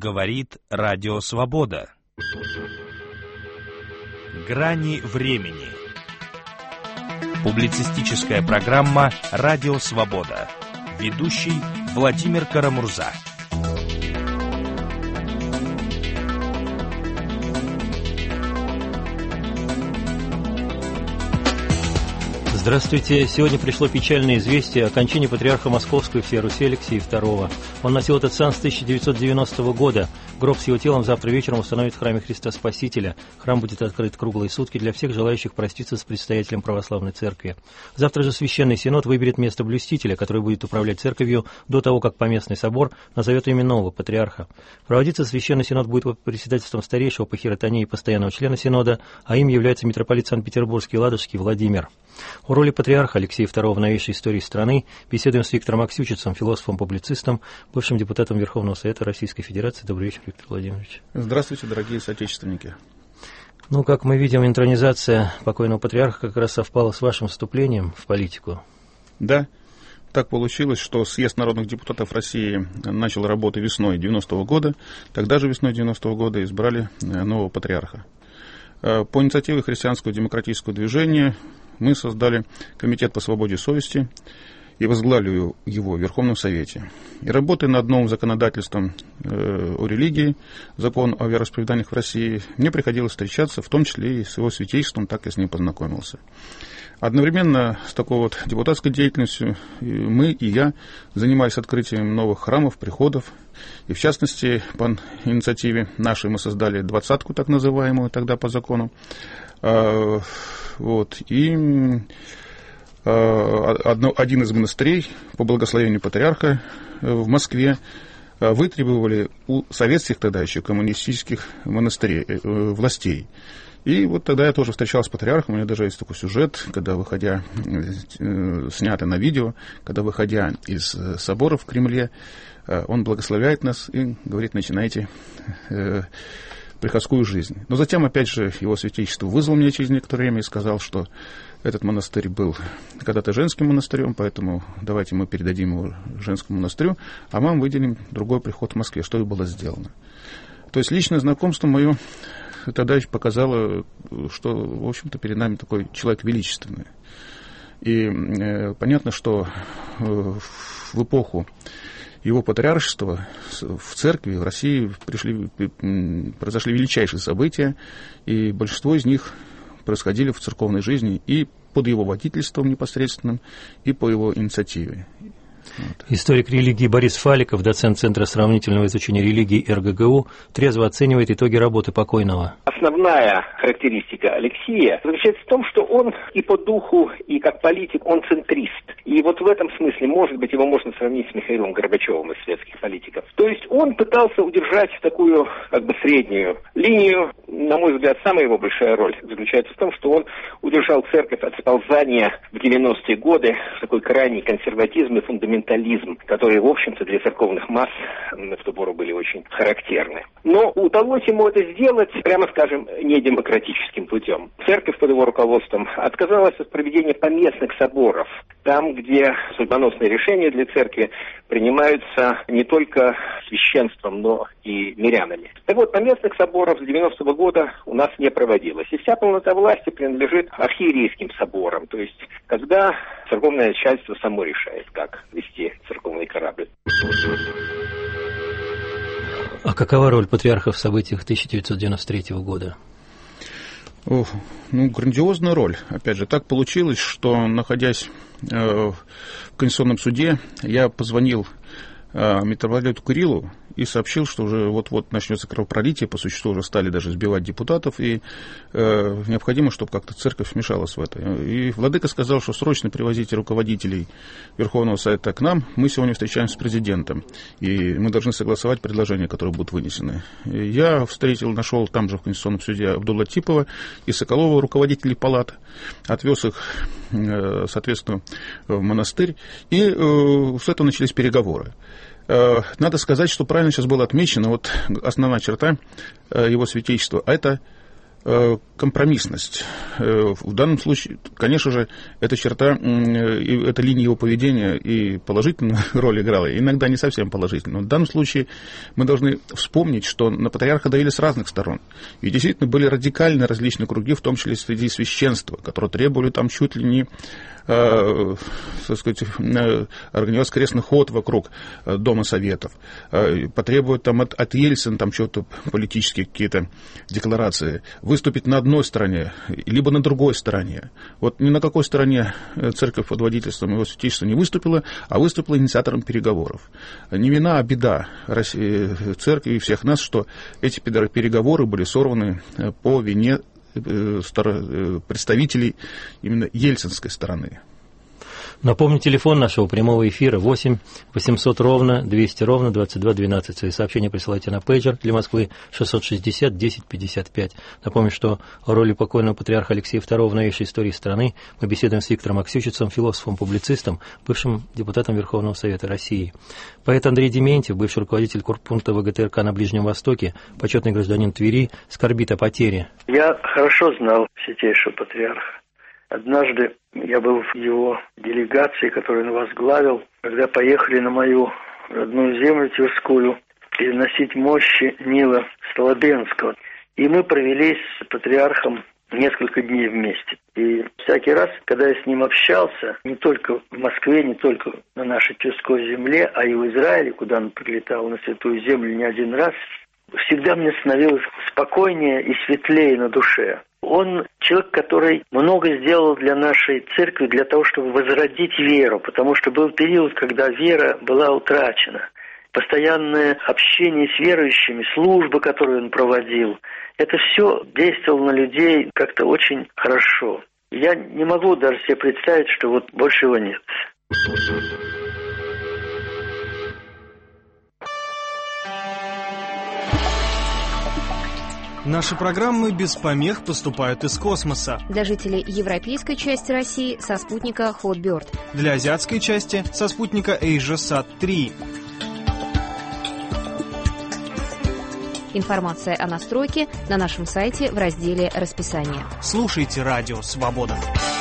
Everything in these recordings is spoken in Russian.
Говорит Радио Свобода. Грани времени. Публицистическая программа «Радио Свобода». Ведущий Владимир Карамурза. Здравствуйте. Сегодня пришло печальное известие о кончине патриарха Московского и всей Руси Алексея II. Он носил этот сан с 1990 года. Гроб с его телом завтра вечером установят в храме Христа Спасителя. Храм будет открыт круглые сутки для всех желающих проститься с предстоятелем православной церкви. Завтра же Священный Синод выберет место блюстителя, который будет управлять церковью до того, как Поместный собор назовет имя нового патриарха. Проводиться Священный Синод будет под председательством старейшего по хиротонии постоянного члена Синода, а им является митрополит Санкт-Петербургский и Ладожский Владимир. О роли патриарха Алексея II в новейшей истории страны беседуем с Виктором Аксючицем, философом-публицистом, бывшим депутатом Верховного Совета Российской Федерации. Добрый вечер, Виктор Владимирович. Здравствуйте, дорогие соотечественники. Ну, как мы видим, интронизация покойного патриарха как раз совпала с вашим вступлением в политику. Да, так получилось, что съезд народных депутатов России начал работу весной 90-го года. Тогда же весной 90-го года избрали нового патриарха. По инициативе христианского демократического движения мы создали комитет по свободе совести и возглавили его в Верховном Совете. И работая над новым законодательством о религии, закон о вероисповеданиях в России, мне приходилось встречаться, в том числе и с его святейшеством, так я с ним познакомился. Одновременно с такой вот депутатской деятельностью мы и я занимались открытием новых храмов, приходов. И в частности, по инициативе нашей мы создали двадцатку, так называемую тогда по закону. Один из монастырей по благословению патриарха в Москве вытребовали у советских тогда еще коммунистических властей. И вот тогда я тоже встречался с патриархом, у меня даже есть такой сюжет, когда выходя, снятый на видео, когда выходя из собора в Кремле, он благословляет нас и говорит: начинайте приходскую жизнь. Но затем, опять же, его святейшество вызвал меня через некоторое время и сказал, что этот монастырь был когда-то женским монастырем, поэтому давайте мы передадим его женскому монастырю, а вам выделим другой приход в Москве, что и было сделано. То есть личное знакомство мое тогда показало, что, в общем-то, перед нами такой человек величественный. И понятно, что в эпоху его патриаршества в церкви, в России произошли величайшие события, и большинство из них происходили в церковной жизни и под его водительством непосредственным, и по его инициативе. Вот. Историк религии Борис Фаликов, доцент Центра сравнительного изучения религии РГГУ, трезво оценивает итоги работы покойного. Основная характеристика Алексея заключается в том, что он и по духу, и как политик, он центрист. И вот в этом смысле, может быть, его можно сравнить с Михаилом Горбачевым из светских политиков. То есть он пытался удержать такую, как бы, среднюю линию. На мой взгляд, самая его большая роль заключается в том, что он удержал церковь от сползания в 90-е годы в такой крайний консерватизм и фундаментализм, которые, в общем-то, для церковных масс в ту пору были очень характерны. Но удалось ему это сделать, прямо скажем, недемократическим путем. Церковь под его руководством отказалась от проведения поместных соборов, там, где судьбоносные решения для церкви принимаются не только священством, но и мирянами. Так вот, поместных соборов с 90-го года у нас не проводилось. И вся полнота власти принадлежит архиерейским соборам, то есть когда церковное начальство само решает, как вести церковный корабль. А какова роль патриарха в событиях 1993 года? Грандиозная роль. Опять же, так получилось, что, находясь в Конституционном суде, я позвонил митрополиту Кириллу и сообщил, что уже вот-вот начнется кровопролитие, по существу уже стали даже сбивать депутатов, и необходимо, чтобы как-то церковь вмешалась в это. И владыка сказал, что срочно привозите руководителей Верховного Совета к нам, мы сегодня встречаемся с президентом, и мы должны согласовать предложения, которые будут вынесены. И я нашел там же в Конституционном суде Абдул-Латипова и Соколова, руководителей палат, отвез их, соответственно, в монастырь, и с этого начались переговоры. Надо сказать, что правильно сейчас было отмечено, вот основная черта его святейшества, это компромиссность. В данном случае, конечно же, эта черта, эта линия его поведения и положительную роль играла, иногда не совсем положительную. Но в данном случае мы должны вспомнить, что на патриарха давили с разных сторон. И действительно были радикально различные круги, в том числе среди священства, которые требовали там чуть ли не так сказать, организовать крестный ход вокруг Дома Советов, потребуют там от Ельцина там что-то политические какие-то декларации, выступить на одной стороне, либо на другой стороне. Вот ни на какой стороне церковь под водительством его святейшества не выступила, а выступила инициатором переговоров. Не вина, а беда церкви и всех нас, что эти переговоры были сорваны по вине представителей именно ельцинской стороны. Напомню, телефон нашего прямого эфира 8 800 ровно 200 ровно 22 12. Свои сообщения присылайте на пейджер для Москвы 660 10 55. Напомню, что о роли покойного патриарха Алексея II в новейшей истории страны мы беседуем с Виктором Аксючицем, философом-публицистом, бывшим депутатом Верховного Совета России. Поэт Андрей Дементьев, бывший руководитель корпункта ВГТРК на Ближнем Востоке, почетный гражданин Твери, скорбит о потере. Я хорошо знал святейшего патриарха. Однажды я был в его делегации, которую он возглавил, когда поехали на мою родную землю Тверскую переносить мощи Нила Столобенского. И мы провели с патриархом несколько дней вместе. И всякий раз, когда я с ним общался, не только в Москве, не только на нашей Тверской земле, а и в Израиле, куда он прилетал на Святую Землю не один раз, всегда мне становилось спокойнее и светлее на душе. Он человек, который много сделал для нашей церкви, для того, чтобы возродить веру, потому что был период, когда вера была утрачена. Постоянное общение с верующими, службы, которые он проводил, это все действовало на людей как-то очень хорошо. Я не могу даже себе представить, что вот больше его нет. Наши программы без помех поступают из космоса. Для жителей европейской части России со спутника Hotbird. Для азиатской части со спутника AsiaSat-3. Информация о настройке на нашем сайте в разделе «Расписание». Слушайте Радио Свобода.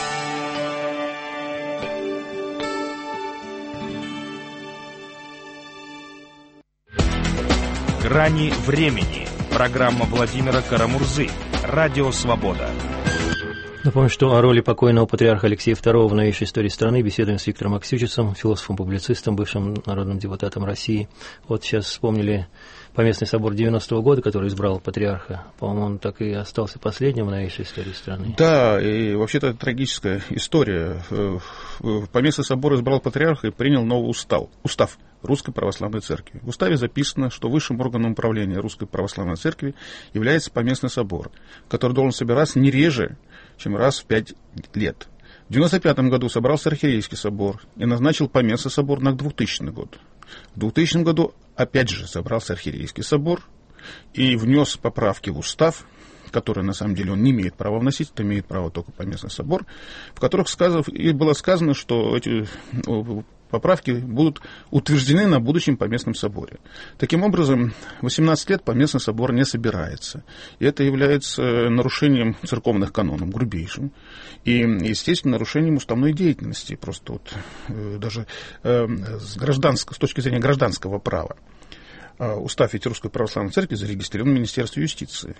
«Грани времени». Программа Владимира Карамурзы. Радио Свобода. Напомню, что о роли покойного патриарха Алексея II в новейшей истории страны беседуем с Виктором Аксючицем, философом-публицистом, бывшим народным депутатом России. Вот сейчас вспомнили Поместный собор 90-го года, который избрал патриарха. По-моему, он так и остался последним в новейшей истории страны. Да, и вообще-то это трагическая история. Поместный собор избрал патриарха и принял новый устав Русской Православной Церкви. В уставе записано, что высшим органом управления Русской Православной Церкви является Поместный собор, который должен собираться не реже, чем раз в 5 лет. В 1995 году собрался Архиерейский собор и назначил Поместный собор на 2000 год. В 2000 году опять же собрался Архиерейский собор и внес поправки в устав, которые на самом деле он не имеет права вносить, это имеет право только Поместный собор, в которых было сказано, что эти поправки будут утверждены на будущем Поместном соборе. Таким образом, 18 лет Поместный собор не собирается. И это является нарушением церковных канонов, грубейшим. И, естественно, нарушением уставной деятельности, просто вот, даже с точки зрения гражданского права. Устав ведь Русской Православной Церкви зарегистрирован в Министерстве юстиции.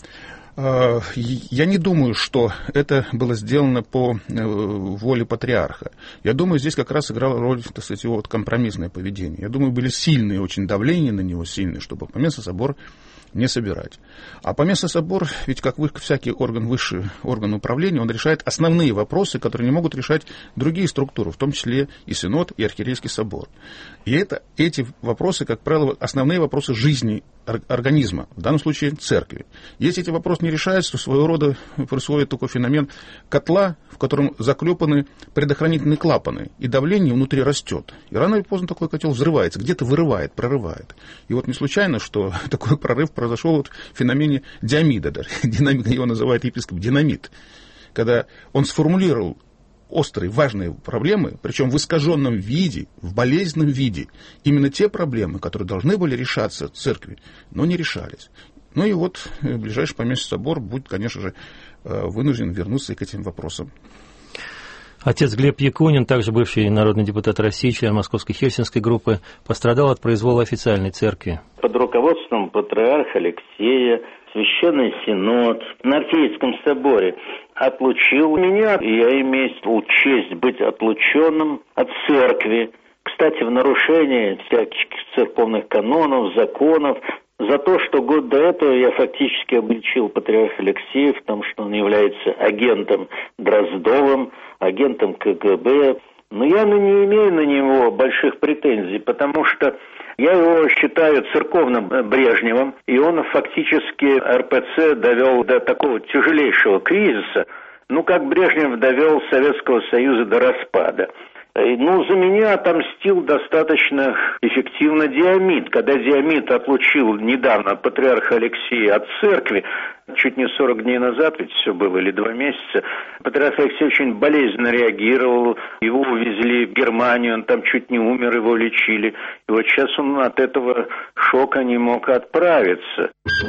Я не думаю, что это было сделано по воле патриарха. Я думаю, здесь как раз играла роль, так сказать, его компромиссное поведение. Я думаю, были сильные очень давления на него, чтобы Поместный собор не собирать. А Поместный собор, ведь как всякий высший орган управления, он решает основные вопросы, которые не могут решать другие структуры, в том числе и Синод, и Архиерейский собор. И эти вопросы, как правило, основные вопросы жизни организма, в данном случае церкви. Если эти вопросы не решаются, то своего рода происходит такой феномен котла, в котором заклепаны предохранительные клапаны, и давление внутри растет. И рано или поздно такой котел взрывается, где-то вырывает, прорывает. И вот не случайно, что такой прорыв произошел в феномене Диомида, даже. Его называют епископ динамит, когда он сформулировал острые, важные проблемы, причем в искаженном виде, в болезненном виде, именно те проблемы, которые должны были решаться в церкви, но не решались. Ну и вот ближайший Поместный собор будет, конечно же, вынужден вернуться и к этим вопросам. Отец Глеб Якунин, также бывший народный депутат России, член Московской Хельсинской группы, пострадал от произвола официальной церкви. Под руководством патриарха Алексея Священный Синод на Архиерейском соборе отлучил меня, и я имею честь быть отлученным от церкви. Кстати, в нарушении всяких церковных канонов, законов, за то, что год до этого я фактически обличил патриарха Алексея в том, что он является агентом Дроздовым, агентом КГБ. Но я не имею на него больших претензий, потому что я его считаю церковным Брежневым, и он фактически РПЦ довел до такого тяжелейшего кризиса, как Брежнев довел Советского Союза до распада. За меня отомстил достаточно эффективно Диомид. Когда Диомид отлучил недавно патриарха Алексея от церкви, чуть не 40 дней назад, ведь все было, или 2 месяца, патриарх Алексей очень болезненно реагировал, его увезли в Германию, он там чуть не умер, его лечили. И вот сейчас он от этого шока не мог отправиться.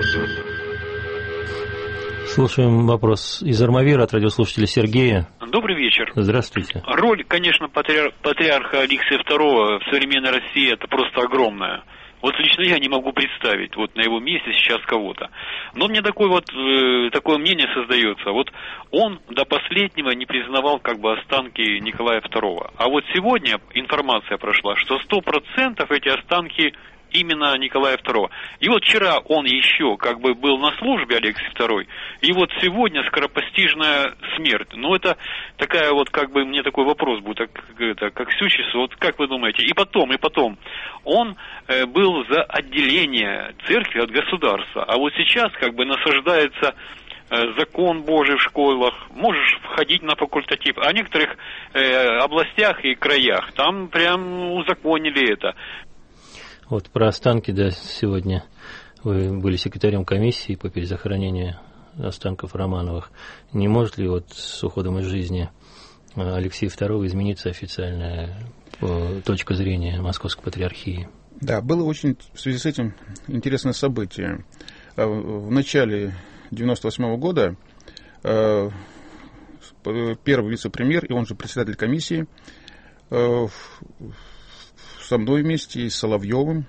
Слушаем вопрос из Армавира от радиослушателя Сергея. Добрый вечер. Здравствуйте. Роль, конечно, патриарха Алексия II в современной России это просто огромная. Вот лично я не могу представить на его месте сейчас кого-то. Но мне такое мнение создается. Он до последнего не признавал останки Николая II. А сегодня информация прошла, что 100% эти останки именно Николая II. И вчера он еще был на службе, Алексий II, и сегодня скоропостижная смерть. Это такая мне такой вопрос будет, как Сючис, как вы думаете? И потом, он был за отделение церкви от государства, а сейчас насаждается закон Божий в школах, можешь входить на факультатив, а в некоторых областях и краях там прям узаконили это. Про останки, сегодня вы были секретарем комиссии по перезахоронению останков Романовых. Не может ли с уходом из жизни Алексея II измениться официальная точка зрения Московской Патриархии? Да, было очень в связи с этим интересное событие. В начале 1998 года первый вице-премьер, и он же председатель комиссии, со мной вместе и с Соловьевым,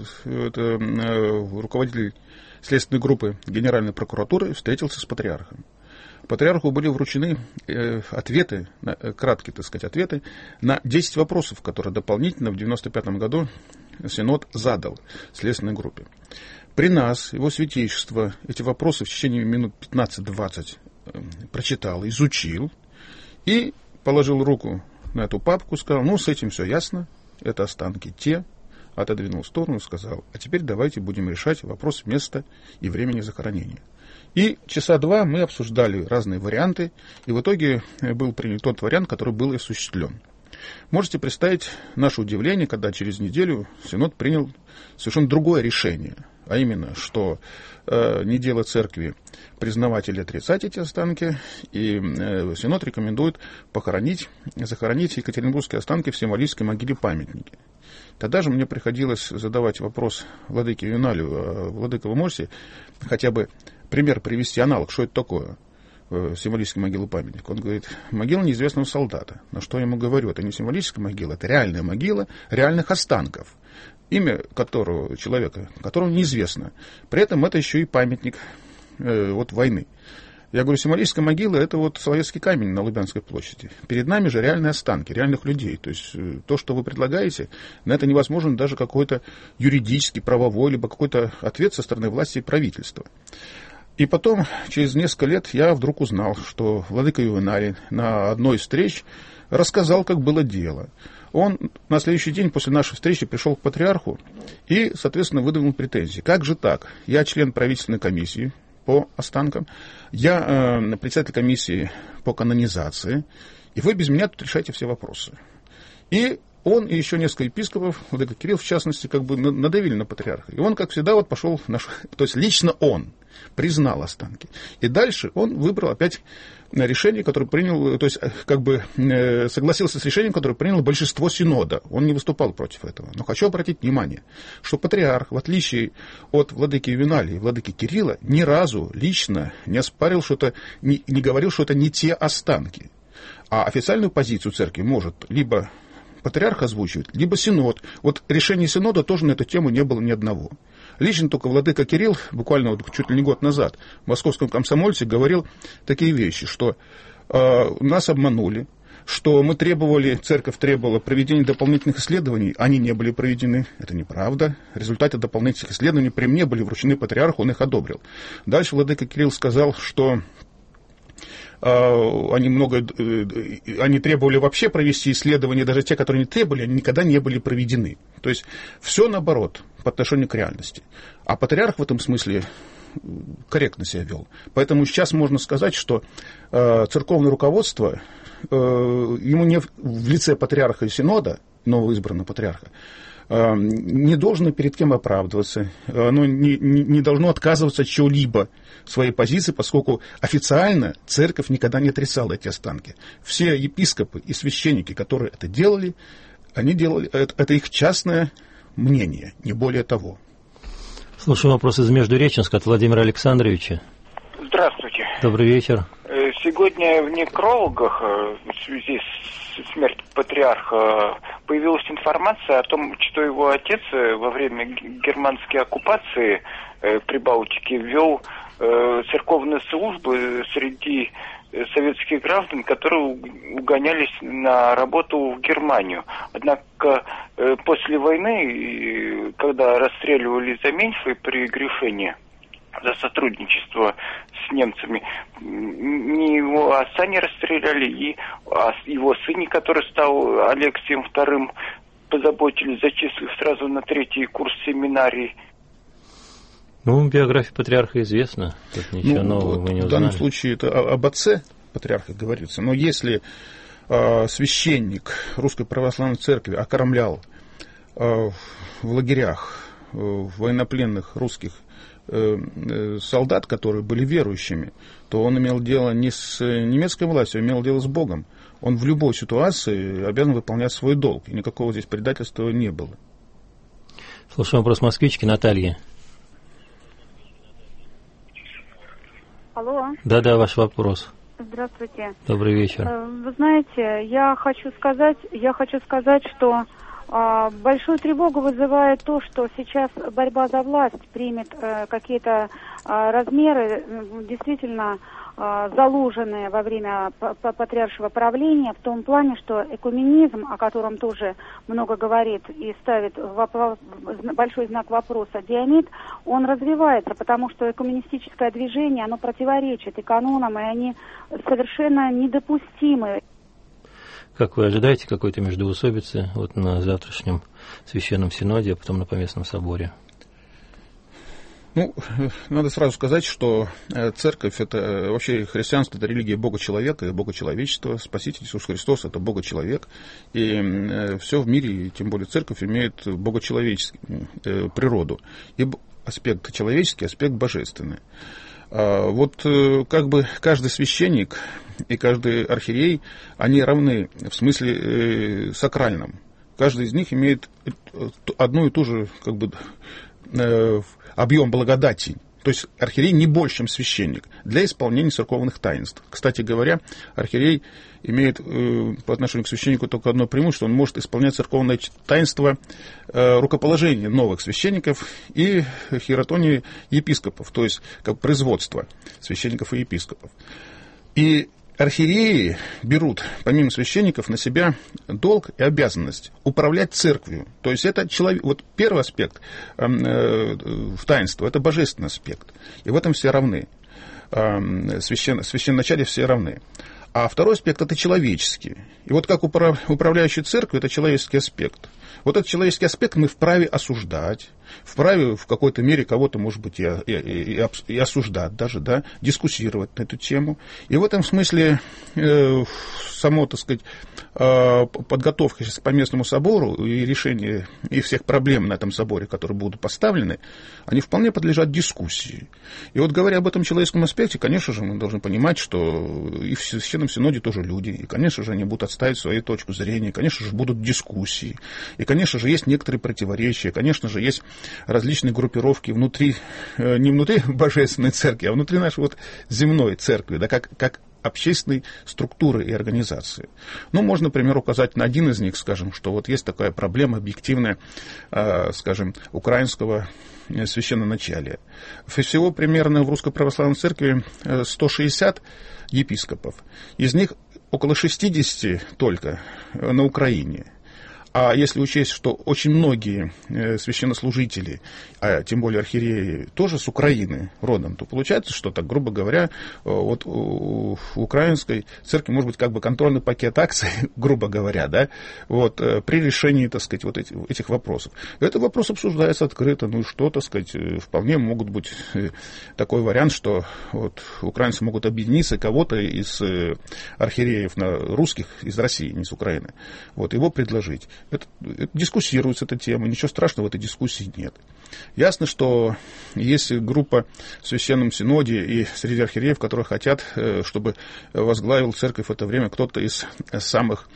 это руководитель следственной группы Генеральной прокуратуры, встретился с патриархом. Патриарху были вручены ответы, краткие, ответы на 10 вопросов, которые дополнительно в 1995 году Синод задал следственной группе. При нас его святейшество эти вопросы в течение минут 15-20 прочитал, изучил и положил руку на эту папку, сказал, с этим все ясно. Это останки те, отодвинул в сторону и сказал, а теперь давайте будем решать вопрос места и времени захоронения. И часа 2 мы обсуждали разные варианты, и в итоге был принят тот вариант, который был осуществлен. Можете представить наше удивление, когда через неделю Синод принял совершенно другое решение, а именно, что не дело церкви признавать или отрицать эти останки, и Синод рекомендует захоронить екатеринбургские останки в символической могиле-памятнике. Тогда же мне приходилось задавать вопрос владыке Юналию, владыка, вы можете хотя бы пример привести, аналог, что это такое? Символическая могила-памятник. Он говорит, могила неизвестного солдата. На что я ему говорю, это не символическая могила, это реальная могила реальных останков. Имя человека, которого неизвестно. При этом это еще и памятник войны. Я говорю, символическая могила — это советский камень на Лубянской площади. Перед нами же реальные останки, реальных людей. То есть то, что вы предлагаете, на это невозможен даже какой-то юридический, правовой, либо какой-то ответ со стороны власти и правительства. И потом, через несколько лет, я вдруг узнал, что владыка Ювеналий на одной из встреч рассказал, как было дело. Он на следующий день после нашей встречи пришел к патриарху и, соответственно, выдвинул претензии. Как же так? Я член правительственной комиссии по останкам, я председатель комиссии по канонизации, и вы без меня тут решаете все вопросы. И он и еще несколько епископов, владыка Кирилл в частности, как бы надавили на патриарха. И он, как всегда, вот пошел, то есть лично он признал останки. И дальше он выбрал опять решение, которое принял, то есть как бы согласился с решением, которое приняло большинство синода. Он не выступал против этого. Но хочу обратить внимание, что патриарх, в отличие от владыки Ювеналия и владыки Кирилла, ни разу лично не оспарил, что это, не говорил, что это не те останки. А официальную позицию церкви может либо патриарх озвучивать, либо синод. Вот решения синода тоже на эту тему не было ни одного. Лично только владыка Кирилл, буквально вот чуть ли не год назад, в Московском комсомольце говорил такие вещи, что нас обманули, что мы требовали, церковь требовала проведения дополнительных исследований, они не были проведены. Это неправда. Результаты дополнительных исследований при мне были вручены патриарху, он их одобрил. Дальше владыка Кирилл сказал, что они требовали вообще провести исследования, даже те, которые не требовали, они никогда не были проведены. То есть все наоборот по отношению к реальности. А патриарх в этом смысле корректно себя вел. Поэтому сейчас можно сказать, что церковное руководство, ему не в лице патриарха и синода, новоизбранного патриарха, не должно перед кем оправдываться, оно не должно отказываться от чего-либо в своей позиции, поскольку официально церковь никогда не отрицала эти останки. Все епископы и священники, которые это делали, они делали, это их частное мнение, не более того. Слушаем вопрос из Междуреченска от Владимира Александровича. Здравствуйте. Добрый вечер. Сегодня в некрологах в связи с смертью патриарха появилась информация о том, что его отец во время германской оккупации Прибалтики вел церковные службы среди советских граждан, которые угонялись на работу в Германию. Однако после войны, когда расстреливали Заменьфа при Гриффене за сотрудничество с немцами, ни его отца не расстреляли, и его сыне, который стал Алексием II, позаботились, зачислив сразу на 3-й курс семинарии. Ну, биография патриарха известна, тут ничего нового мы не узнали. В данном случае это об отце патриарха говорится, но если священник Русской Православной Церкви окормлял в лагерях военнопленных русских солдат, которые были верующими, то он имел дело не с немецкой властью, а имел дело с Богом. Он в любой ситуации обязан выполнять свой долг, и никакого здесь предательства не было. Слушаем вопрос москвички Натальи. Алло. Да, ваш вопрос. Здравствуйте. Добрый вечер. Вы знаете, я хочу сказать, что большую тревогу вызывает то, что сейчас борьба за власть примет какие-то размеры, действительно заложенные во время патриаршего правления, в том плане, что экуменизм, о котором тоже много говорит и ставит большой знак вопроса Дионид, он развивается, потому что экуменистическое движение, оно противоречит и канонам, и они совершенно недопустимы. Как вы ожидаете какой-то междоусобицы вот на завтрашнем священном синоде, а потом на поместном соборе? Ну, надо сразу сказать, что церковь, это вообще христианство, это религия Бога-человека и Бога-человечества. Спаситель Иисус Христос, это Бога-человек. И все в мире, тем более церковь, имеет богочеловеческую природу. И аспект человеческий, аспект божественный. Вот как бы каждый священник и каждый архиерей, они равны в смысле сакральном. Каждый из них имеет одну и ту же как бы объем благодати. То есть архиерей не больше, чем священник для исполнения церковных таинств. Кстати говоря, архиерей имеет по отношению к священнику только одно преимущество: он может исполнять церковное таинство рукоположения новых священников и хиротонии епископов, то есть как производство священников и епископов. И архиереи берут, помимо священников, на себя долг и обязанность управлять церковью. То есть это человек, вот первый аспект в таинстве, это божественный аспект. И в этом все равны. В священноначале все равны. А второй аспект – это человеческий. И вот как управляющий церковью – это человеческий аспект. Вот этот человеческий аспект мы вправе осуждать, вправе в какой-то мере кого-то, может быть, и осуждать даже, да, дискуссировать на эту тему. И в этом смысле само, так сказать, подготовка сейчас к Поместному собору и решение и всех проблем на этом соборе, которые будут поставлены, они вполне подлежат дискуссии. И вот говоря об этом человеческом аспекте, конечно же, мы должны понимать, что и в Священном Синоде тоже люди, и, конечно же, они будут отставить свою точку зрения, конечно же, будут дискуссии, и, конечно же, есть некоторые противоречия, конечно же, есть различные группировки внутри, не внутри Божественной Церкви, а внутри нашей вот земной Церкви, да, как общественной структуры и организации. Ну, можно, например, указать на один из них, скажем, что вот есть такая проблема объективная, скажем, украинского священноначалия. Всего примерно в Русской Православной Церкви 160 епископов. Из них около 60 только на Украине. А если учесть, что очень многие священнослужители, а тем более архиереи, тоже с Украины родом, то получается, что, так грубо говоря, вот у украинской церкви может быть как бы контрольный пакет акций, грубо говоря, да, вот, при решении, так сказать, вот этих вопросов. Этот вопрос обсуждается открыто, ну и что, так сказать, вполне могут быть такой вариант, что вот украинцы могут объединиться, кого-то из архиереев русских из России, не из Украины, вот, его предложить. Это дискуссируется эта тема, ничего страшного в этой дискуссии нет. Ясно, что есть группа в Священном Синоде и среди архиереев, которые хотят, чтобы возглавил церковь в это время кто-то из самых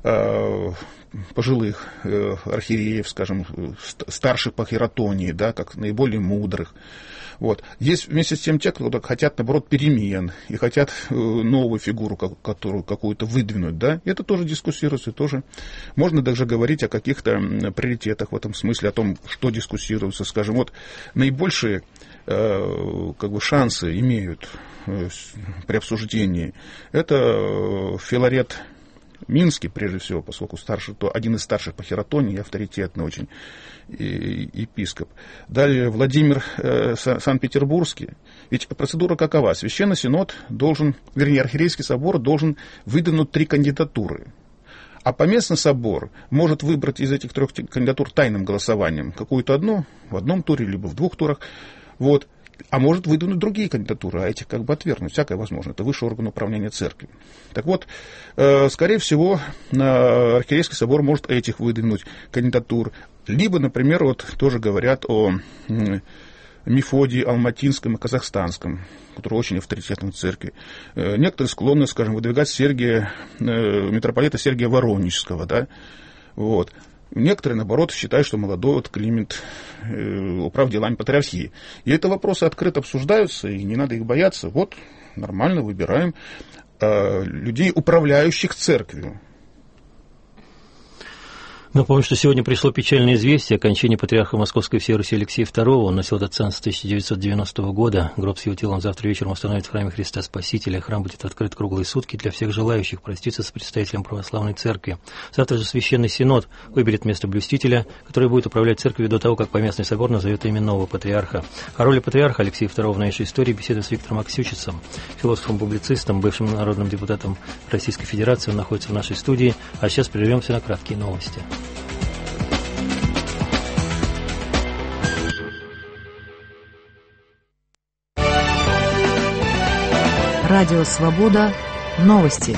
пожилых архиереев, скажем, старших по хиратонии, да, как наиболее мудрых. Вот. Есть вместе с тем те, кто хотят, наоборот, перемен и хотят новую фигуру которую какую-то выдвинуть. Да? И это тоже дискуссируется, тоже можно даже говорить о каких-то приоритетах в этом смысле, о том, что дискуссируется. Скажем, вот наибольшие как бы, шансы имеют при обсуждении. Это Филарет Минский, прежде всего, поскольку один из старших по хиратонии, авторитетный очень епископ. Далее Владимир Санкт-Петербургский. Ведь процедура какова? Священный Синод должен, вернее, Архиерейский собор должен выдвинуть 3 кандидатуры. А Поместный собор может выбрать из этих 3 кандидатур тайным голосованием какую-то одну, в одном туре, либо в 2 турах. Вот. А может выдвинуть другие кандидатуры, а этих как бы отвергнуть. Всякое возможно. Это высший орган управления церковью. Так вот, скорее всего, Архиерейский собор может этих выдвинуть кандидатур. Либо, например, вот тоже говорят о Мефодии Алматинском и Казахстанском, который очень авторитетный в церкви. Некоторые склонны, скажем, выдвигать митрополита Сергия Воронежского, да, вот. Некоторые, наоборот, считают, что молодой вот Климент управ делами патриархии. И это вопросы открыто обсуждаются, и не надо их бояться. Вот, нормально выбираем людей, управляющих церковью. Напомню, что сегодня пришло печальное известие о кончине патриарха Московской всей Руси Алексея II. Он носил этот сан с 1990 года. Гроб с его телом завтра вечером установят в храме Христа Спасителя. Храм будет открыт круглые сутки для всех желающих проститься с представителем православной церкви. Завтра же Священный Синод выберет место блюстителя, который будет управлять церковью до того, как Поместный собор назовет имя нового патриарха. О роли патриарха Алексея II в нашей истории беседует с Виктором Аксючицем, философом-публицистом, бывшим народным депутатом Российской Федерации. Он находится в нашей студии. А сейчас прервемся на краткие новости. Радио «Свобода». Новости.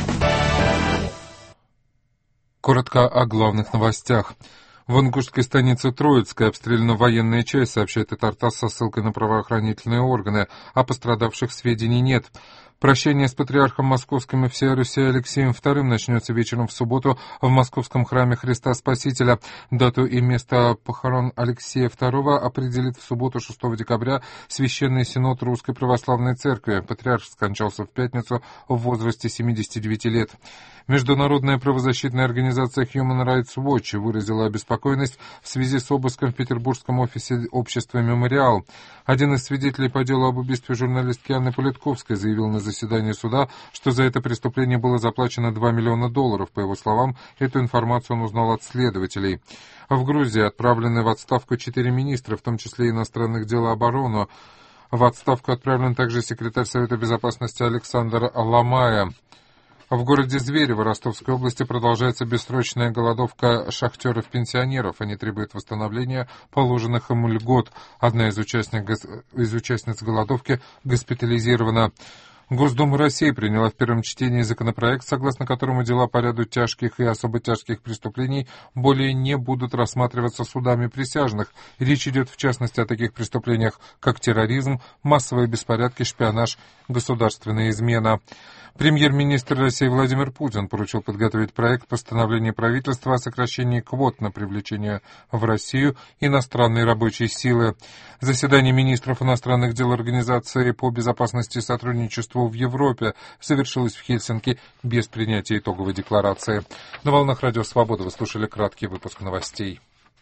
Коротко о главных новостях. В ингушской станице Троицкой обстреляна военная часть, сообщает Тартас со ссылкой на правоохранительные органы. О пострадавших сведений нет. Прощание с патриархом Московским и всей Руси Алексеем II начнется вечером в субботу в Московском храме Христа Спасителя. Дату и место похорон Алексея II определит в субботу 6 декабря Священный Синод Русской Православной Церкви. Патриарх скончался в пятницу в возрасте 79 лет. Международная правозащитная организация Human Rights Watch выразила обеспокоенность в связи с обыском в петербургском офисе общества «Мемориал». Один из свидетелей по делу об убийстве журналистки Анны Политковской заявил на заседании суда, что за это преступление было заплачено $2 миллиона. По его словам, эту информацию он узнал от следователей. В Грузии отправлены в отставку 4 министра, в том числе иностранных дел и обороны. В отставку отправлен также секретарь Совета Безопасности Александр Ламая. В городе Зверево Ростовской области продолжается бессрочная голодовка шахтеров-пенсионеров. Они требуют восстановления положенных им льгот. Одна из участниц голодовки госпитализирована. Госдума России приняла в первом чтении законопроект, согласно которому дела по ряду тяжких и особо тяжких преступлений более не будут рассматриваться судами присяжных. Речь идет в частности о таких преступлениях, как терроризм, массовые беспорядки, шпионаж, государственная измена. Премьер-министр России Владимир Путин поручил подготовить проект постановления правительства о сокращении квот на привлечение в Россию иностранной рабочей силы. Заседание министров иностранных дел Организации по безопасности и сотрудничеству в Европе завершилось в Хельсинки без принятия итоговой декларации. На волнах Радио Свобода вы слушали краткий выпуск новостей.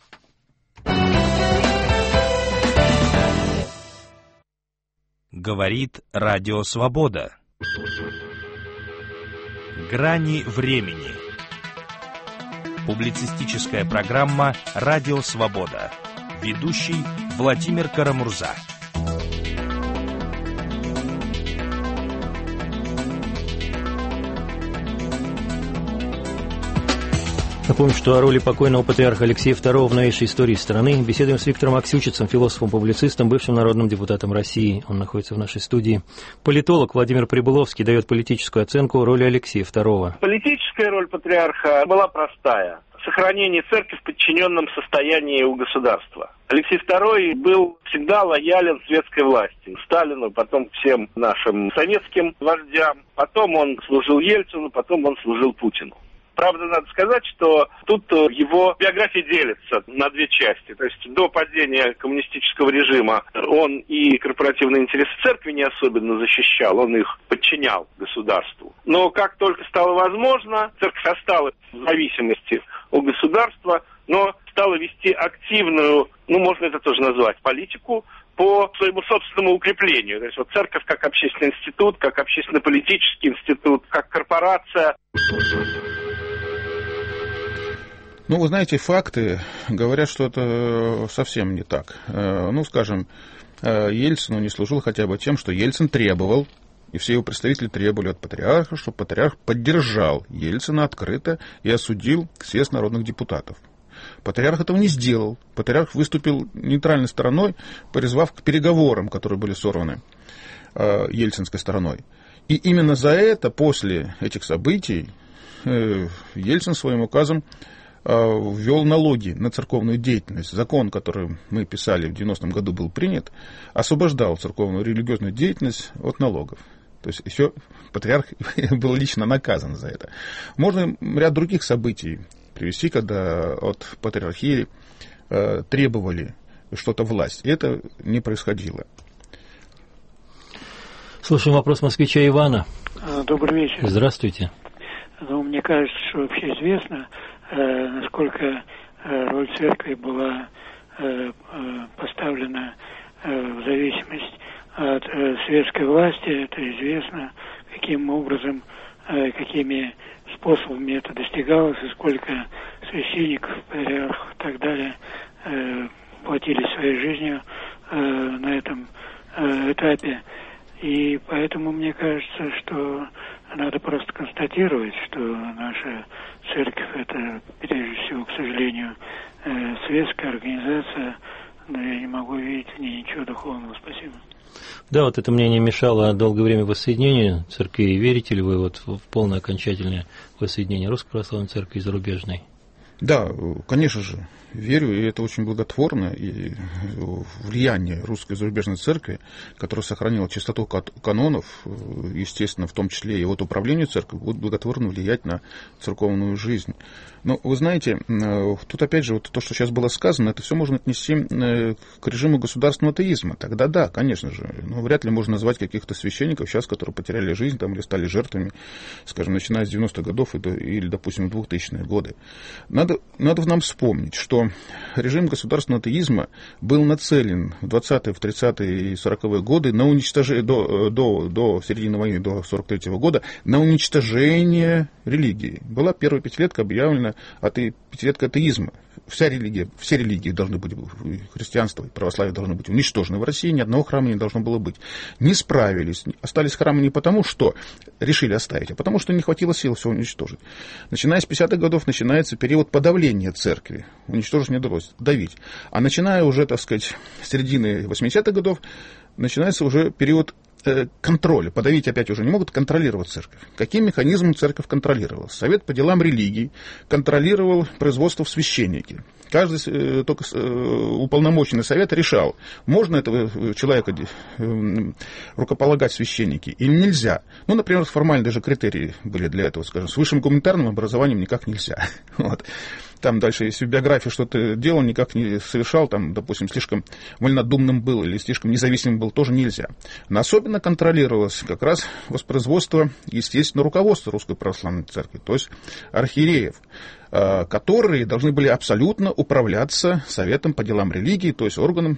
Говорит Радио Свобода. Грани времени. Публицистическая программа «Радио Свобода». Ведущий Владимир Карамурза. Напомню, что о роли покойного патриарха Алексея II в новейшей истории страны беседуем с Виктором Аксючицем, философом-публицистом, бывшим народным депутатом России. Он находится в нашей студии. Политолог Владимир Прибыловский дает политическую оценку роли Алексея II. Политическая роль патриарха была простая. Сохранение церкви в подчиненном состоянии у государства. Алексей II был всегда лоялен светской власти. Сталину, потом всем нашим советским вождям. Потом он служил Ельцину, потом он служил Путину. Правда, надо сказать, что тут его биография делится на две части. То есть до падения коммунистического режима он и корпоративные интересы церкви не особенно защищал, он их подчинял государству. Но как только стало возможно, церковь осталась в зависимости от государства, но стала вести активную, можно это тоже назвать, политику по своему собственному укреплению. То есть вот церковь как общественный институт, как общественно-политический институт, как корпорация. Вы знаете, факты говорят, что это совсем не так. Скажем, Ельцину не служил хотя бы тем, что Ельцин требовал, и все его представители требовали от патриарха, чтобы патриарх поддержал Ельцина открыто и осудил съезд народных депутатов. Патриарх этого не сделал. Патриарх выступил нейтральной стороной, призвав к переговорам, которые были сорваны ельцинской стороной. И именно за это, после этих событий, Ельцин своим указом ввел налоги на церковную деятельность. Закон, который мы писали в 90-м году, был принят, освобождал церковную религиозную деятельность от налогов. То есть еще патриарх был лично наказан за это. Можно ряд других событий привести, когда от патриархии требовали что-то власть. И это не происходило. Слушаем вопрос москвича Ивана. Добрый вечер. Здравствуйте. Мне кажется, что вообще известно, насколько роль церкви была поставлена в зависимость от светской власти. Это известно, каким образом, какими способами это достигалось, и сколько священников, патриархов и так далее платили своей жизнью на этом этапе. И поэтому мне кажется, что надо просто констатировать, что наша церковь — это, прежде всего, к сожалению, светская организация, но я не могу видеть в ней ничего духовного. Спасибо. Да, вот это мнение мешало долгое время воссоединению церквей. Верите ли вы в полное окончательное воссоединение Русской Православной Церкви и зарубежной? Да, конечно же, верю, и это очень благотворно, и влияние русской зарубежной церкви, которая сохранила чистоту канонов, естественно, в том числе и вот управлению церковью, будет благотворно влиять на церковную жизнь. Но вы знаете, тут опять же, вот то, что сейчас было сказано, это все можно отнести к режиму государственного атеизма. Тогда да, конечно же, вряд ли можно назвать каких-то священников сейчас, которые потеряли жизнь там, или стали жертвами, скажем, начиная с 90-х годов или, допустим, 2000-е годы. Надо нам вспомнить, что режим государственного атеизма был нацелен в 20-е, в 30-е и 40-е годы на уничтожение, до середины войны, до 43-го года, на уничтожение религии. Была первая пятилетка объявлена пятилетка атеизма все религии должны быть, христианство и православие должны быть уничтожены в России, ни одного храма не должно было быть. Не справились, остались храмы не потому, что решили оставить, а потому, что не хватило сил все уничтожить. Начиная с 50-х годов начинается период подавления церкви. Уничтожить не удалось, давить. А начиная уже, так сказать, с середины 80-х годов, начинается уже период контроля. Подавить опять уже не могут, контролировать церковь. Каким механизмом церковь контролировала? Совет по делам религий контролировал производство в священнике. Каждый только уполномоченный совет решал, можно этого человека рукополагать в священники или нельзя. Ну, например, формальные даже критерии были для этого, скажем, с высшим гуманитарным образованием никак нельзя. Вот. Там дальше, если в биографии что-то делал, никак не совершал, там, допустим, слишком вольнодумным был или слишком независимым был, тоже нельзя. Но особенно контролировалось как раз воспроизводство, естественно, руководства Русской Православной Церкви, то есть архиереев, которые должны были абсолютно управляться Советом по делам религии, то есть органом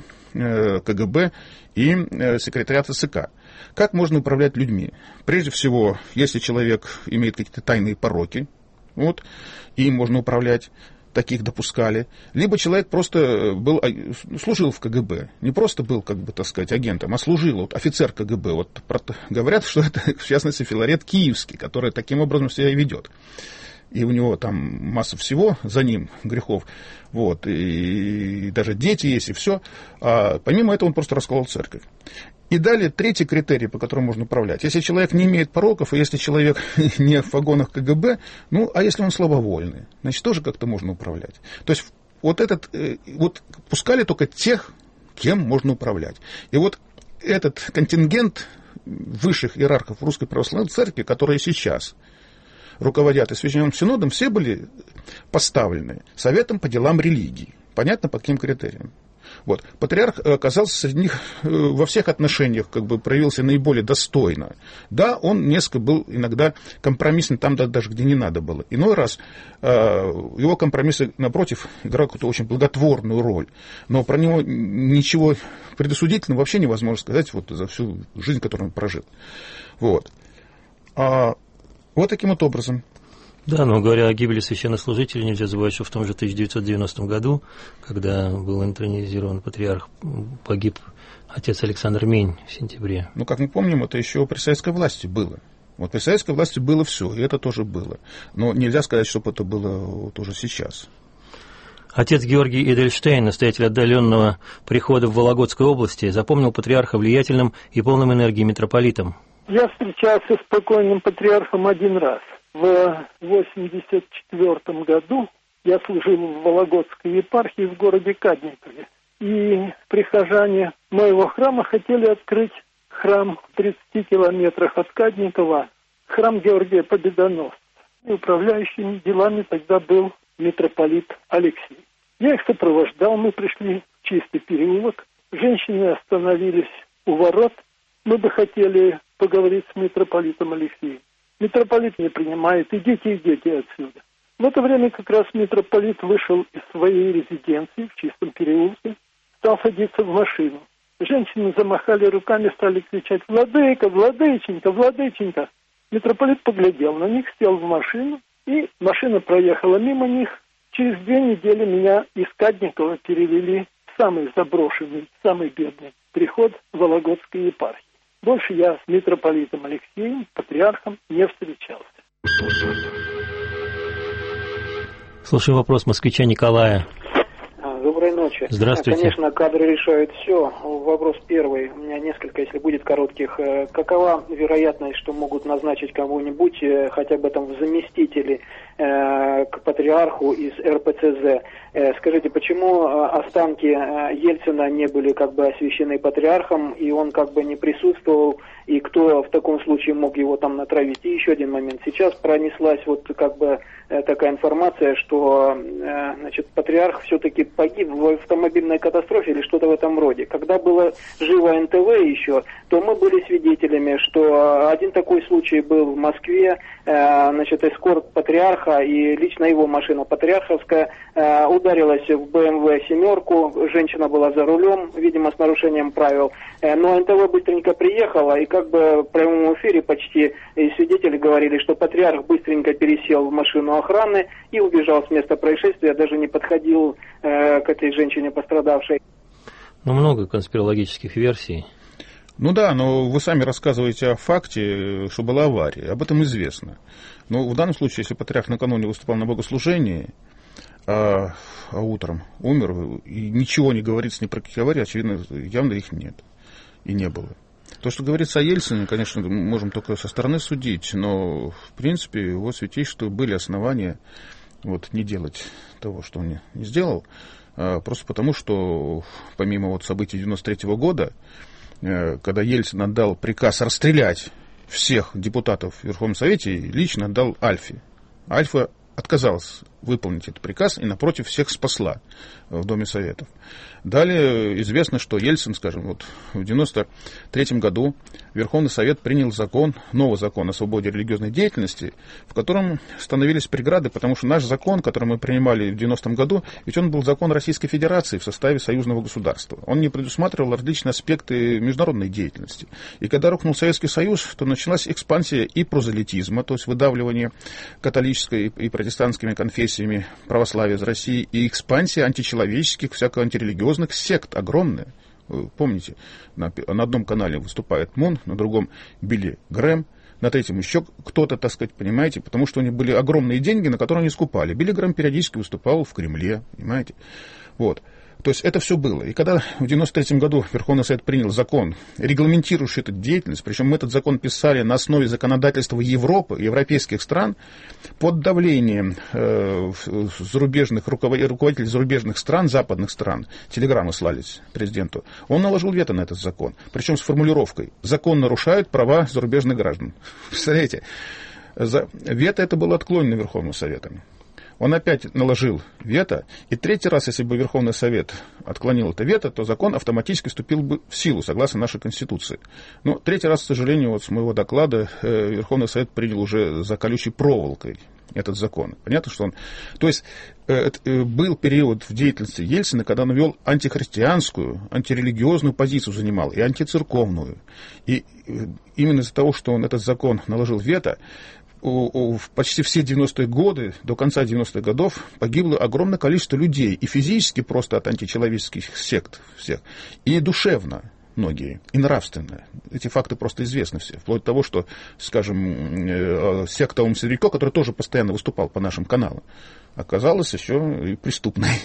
КГБ и секретариата ЦК. Как можно управлять людьми? Прежде всего, если человек имеет какие-то тайные пороки, вот, им можно управлять, таких допускали. Либо человек просто служил в КГБ. Не просто был, как бы, так сказать, агентом, а служил, вот, офицер КГБ. Вот говорят, что это, в частности, Филарет Киевский, который таким образом себя и ведет. И у него там масса всего за ним, грехов. Вот, и даже дети есть, и все. А помимо этого он просто расколол церковь. И далее третий критерий, по которому можно управлять. Если человек не имеет пороков, и если человек не в погонах КГБ, ну, а если он слабовольный, значит, тоже как-то можно управлять. То есть вот пускали только тех, кем можно управлять. И вот этот контингент высших иерархов Русской Православной Церкви, которые сейчас руководят и Священным Синодом, все были поставлены Советом по делам религии. Понятно, по каким критериям. Вот. Патриарх оказался среди них во всех отношениях, как бы проявился наиболее достойно. Да, он несколько был иногда компромиссным там даже, где не надо было. Иной раз его компромиссы, напротив, играют какую-то очень благотворную роль. Но про него ничего предосудительного вообще невозможно сказать вот за всю жизнь, которую он прожил. Вот. Вот таким вот образом. Да, но говоря о гибели священнослужителей, нельзя забывать, что в том же 1990 году, когда был интронизирован патриарх, погиб отец Александр Мень в сентябре. Ну, как мы помним, это еще при советской власти было. Вот при советской власти было все, и это тоже было. Но нельзя сказать, чтобы это было вот уже сейчас. Отец Георгий Эдельштейн, настоятель отдаленного прихода в Вологодской области, запомнил патриарха влиятельным и полным энергии митрополитом. Я встречался с покойным патриархом один раз. В 1984 году я служил в Вологодской епархии в городе Кадникове. И прихожане моего храма хотели открыть храм в 30 километрах от Кадникова, храм Георгия Победоносца. И управляющим делами тогда был митрополит Алексей. Я их сопровождал, мы пришли в Чистый переулок. Женщины остановились у ворот. Мы бы хотели поговорить с митрополитом Алексеем. Митрополит не принимает, идите отсюда. В это время как раз митрополит вышел из своей резиденции в Чистом переулке, стал садиться в машину. Женщины замахали руками, стали кричать: «Владыка, владыченька, владыченька!» Митрополит поглядел на них, сел в машину, и машина проехала мимо них. Через 2 недели меня из Кадникова перевели в самый заброшенный, самый бедный приход Вологодской епархии. Больше я с митрополитом Алексеем, патриархом, не встречался. Слушаю вопрос москвича Николая. Доброй ночи. Здравствуйте. Конечно, кадры решают все. Вопрос первый. У меня несколько, если будет коротких. Какова вероятность, что могут назначить кого-нибудь, хотя бы там в заместители к патриарху из РПЦЗ? Скажите, почему останки Ельцина не были как бы освящены патриархом, и он как бы не присутствовал, и кто в таком случае мог его там натравить? И еще один момент. Сейчас пронеслась вот как бы такая информация, что значит, патриарх все-таки погиб в автомобильной катастрофе или что-то в этом роде. Когда было живо НТВ еще, что мы были свидетелями, что один такой случай был в Москве, эскорт патриарха и лично его машина патриарховская ударилась в БМВ «семерку», женщина была за рулем, видимо, с нарушением правил, но НТВ быстренько приехала, и как бы в прямом эфире почти и свидетели говорили, что патриарх быстренько пересел в машину охраны и убежал с места происшествия, даже не подходил к этой женщине пострадавшей. Много конспирологических версий. Да, но вы сами рассказываете о факте, что была авария. Об этом известно. Но в данном случае, если патриарх накануне выступал на богослужении, а утром умер, и ничего не говорится ни про какие аварии, очевидно, явно их нет. И не было. То, что говорится о Ельцине, конечно, можем только со стороны судить, но, в принципе, его святейшество были основания не делать того, что он не сделал, просто потому, что помимо событий 93 года, когда Ельцин отдал приказ расстрелять всех депутатов в Верховном Совете, лично отдал Альфе. Альфа отказалась выполнить этот приказ и напротив всех спасла в Доме Советов. Далее известно, что Ельцин, в 1993 году Верховный Совет принял новый закон о свободе религиозной деятельности, в котором становились преграды, потому что наш закон, который мы принимали в 90-м году, ведь он был закон Российской Федерации в составе союзного государства. Он не предусматривал различные аспекты международной деятельности. И когда рухнул Советский Союз, то началась экспансия и прозелитизма, то есть выдавливание католической и протестантскими конфессиями православия из России, и экспансия античеловеческих, антирелигиозных сект огромная. Вы помните, на одном канале выступает МОН, на другом Билли Грэм, на третьем еще кто-то, понимаете, потому что у них были огромные деньги, на которые они скупали. Билли Грэм периодически выступал в Кремле, понимаете. То есть это все было. И когда в 1993 году Верховный Совет принял закон, регламентирующий эту деятельность, причем мы этот закон писали на основе законодательства Европы, европейских стран, под давлением зарубежных руководителей зарубежных стран, западных стран, телеграммы слались президенту, он наложил вето на этот закон. Причем с формулировкой: закон нарушает права зарубежных граждан. Представляете? Вето это было отклонено Верховным Советом. Он опять наложил вето, и третий раз, если бы Верховный Совет отклонил это вето, то закон автоматически вступил бы в силу, согласно нашей Конституции. Но третий раз, к сожалению, с моего доклада Верховный Совет принял уже за колючей проволокой этот закон. Понятно, что он... То есть был период в деятельности Ельцина, когда он вел антихристианскую, антирелигиозную позицию занимал, и антицерковную. И именно из-за того, что он этот закон наложил вето, почти все 90-е годы, до конца 90-х годов, погибло огромное количество людей, и физически просто от античеловеческих сект всех, и душевно многие, и нравственно. Эти факты просто известны все. Вплоть до того, что, скажем, секта Ом-Сидрико, который тоже постоянно выступал по нашим каналам, оказалась еще и преступной.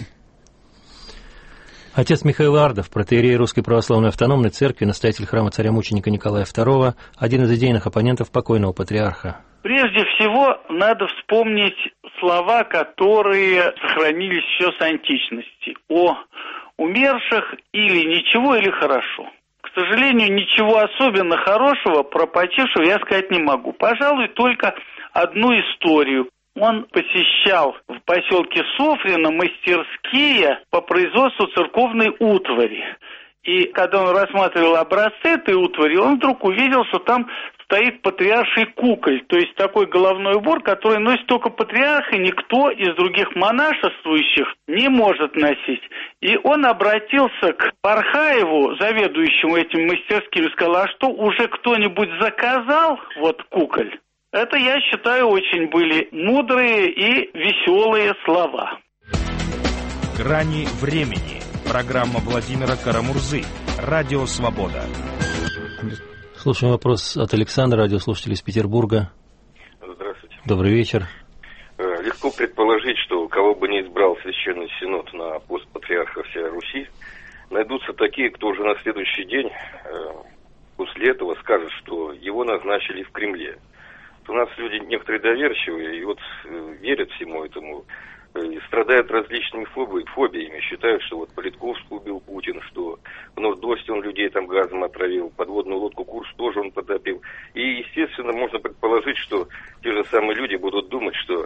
Отец Михаил Ардов, протоиерей Русской Православной Автономной Церкви, настоятель храма царя-мученика Николая II, один из идейных оппонентов покойного патриарха. Прежде всего, надо вспомнить слова, которые сохранились еще с античности. О умерших или ничего, или хорошо. К сожалению, ничего особенно хорошего про почившего я сказать не могу. Пожалуй, только одну историю. Он посещал в поселке Софрино мастерские по производству церковной утвари. И когда он рассматривал образцы этой утвари, он вдруг увидел, что там стоит патриарший куколь, то есть такой головной убор, который носит только патриарх, и никто из других монашествующих не может носить. И он обратился к Пархаеву, заведующему этим мастерским, и сказал: а что, уже кто-нибудь заказал куколь? Это, я считаю, очень были мудрые и веселые слова. «Грани времени». Программа Владимира Карамурзы. Радио «Свобода». Слушаем вопрос от Александра, радиослушатель из Петербурга. Здравствуйте. Добрый вечер. Легко предположить, что кого бы ни избрал Священный Синод на пост патриарха всей Руси, найдутся такие, кто уже на следующий день после этого скажет, что его назначили в Кремле. У нас люди некоторые доверчивые и верят всему этому, и страдают различными фобиями, считают, что Политковского убил Путин, что в Нордосте он людей там газом отравил, подводную лодку Курск тоже он потопил. И, естественно, можно предположить, что те же самые люди будут думать, что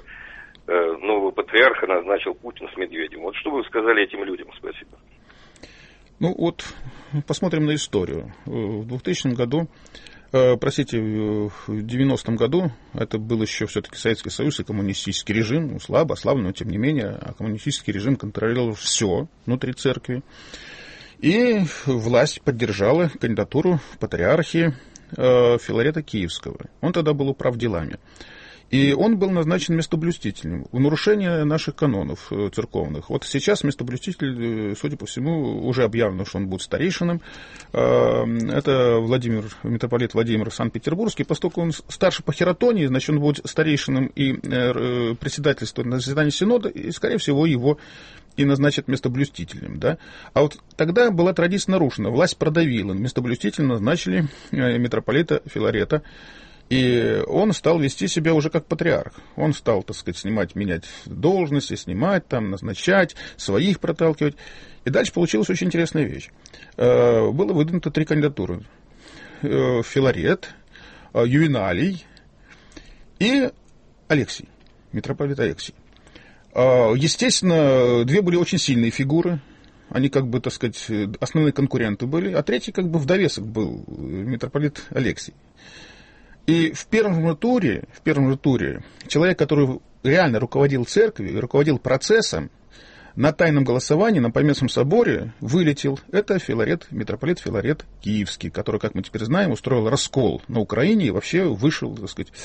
нового патриарха назначил Путин с Медведевым. Что вы сказали этим людям? Спасибо. Ну вот, посмотрим на историю. В 2000 году, в 90-м году, это был еще все-таки Советский Союз и коммунистический режим, слабо, ослаблен, но тем не менее, коммунистический режим контролировал все внутри церкви. И власть поддержала кандидатуру патриархии Филарета Киевского. Он тогда был управ делами. И он был назначен местоблюстителем в нарушение наших канонов церковных. Вот сейчас местоблюститель, судя по всему, уже объявлено, что он будет старейшином. Это митрополит Владимир Санкт-Петербургский. Поскольку он старше по хератонии, значит, он будет старейшином и председательствовать на заседании Синода, и, скорее всего, его и назначат местоблюстителем. Да? А вот тогда была традиция нарушена. Власть продавила. Местоблюстителем назначили митрополита Филарета. И он стал вести себя уже как патриарх. Он стал, так сказать, менять должности, назначать, своих проталкивать. И дальше получилась очень интересная вещь. Было выдвинуто 3 кандидатуры. Филарет, Ювеналий и Алексий, митрополит Алексий. Естественно, 2 были очень сильные фигуры. Они, так сказать, основные конкуренты были. А 3, в довесок был митрополит Алексий. И в первом же туре человек, который реально руководил церковью, руководил процессом, на тайном голосовании, на Поместном соборе вылетел. Это митрополит Филарет Киевский, который, как мы теперь знаем, устроил раскол на Украине и вообще вышел, так сказать,